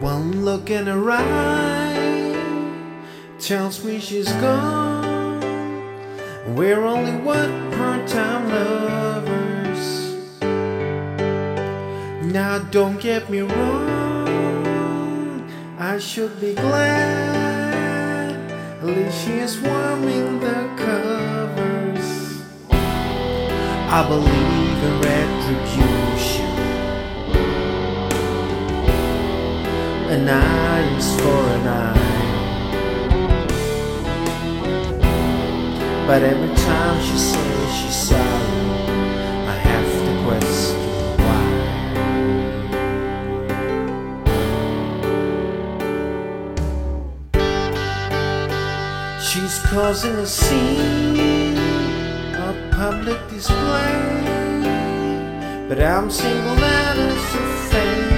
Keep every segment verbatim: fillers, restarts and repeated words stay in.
One look in her eye tells me she's gone. We're only what part-time lovers. Now don't get me wrong, I should be glad at least she is warming the covers. I believe in retribution. An eye is for an eye. But every time she says she's sorry, I have to question why. She's causing a scene, a public display, but I'm single out as a offender.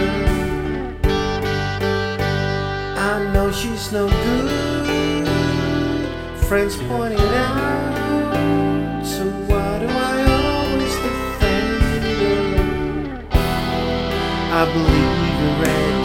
I know she's no good, friends point it out, so why do I always defend her? I believe in red